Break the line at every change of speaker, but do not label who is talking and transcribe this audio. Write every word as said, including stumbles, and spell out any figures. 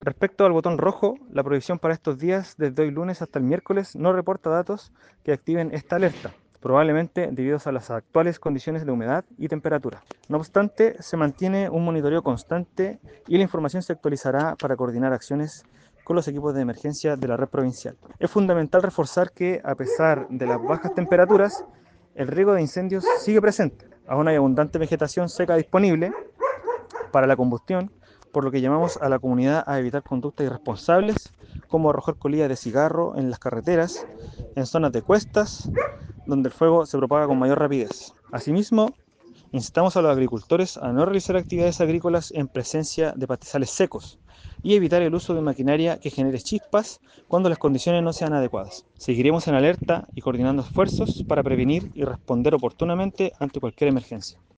Respecto al botón rojo, la prohibición para estos días, desde hoy lunes hasta el miércoles, no reporta datos que activen esta alerta, probablemente debido a las actuales condiciones de humedad y temperatura. No obstante, se mantiene un monitoreo constante y la información se actualizará para coordinar acciones con los equipos de emergencia de la red provincial. Es fundamental reforzar que, a pesar de las bajas temperaturas, el riesgo de incendios sigue presente. Aún hay abundante vegetación seca disponible para la combustión, por lo que llamamos a la comunidad a evitar conductas irresponsables como arrojar colillas de cigarro en las carreteras, en zonas de cuestas, donde el fuego se propaga con mayor rapidez. Asimismo, instamos a los agricultores a no realizar actividades agrícolas en presencia de pastizales secos y evitar el uso de maquinaria que genere chispas cuando las condiciones no sean adecuadas. Seguiremos en alerta y coordinando esfuerzos para prevenir y responder oportunamente ante cualquier emergencia.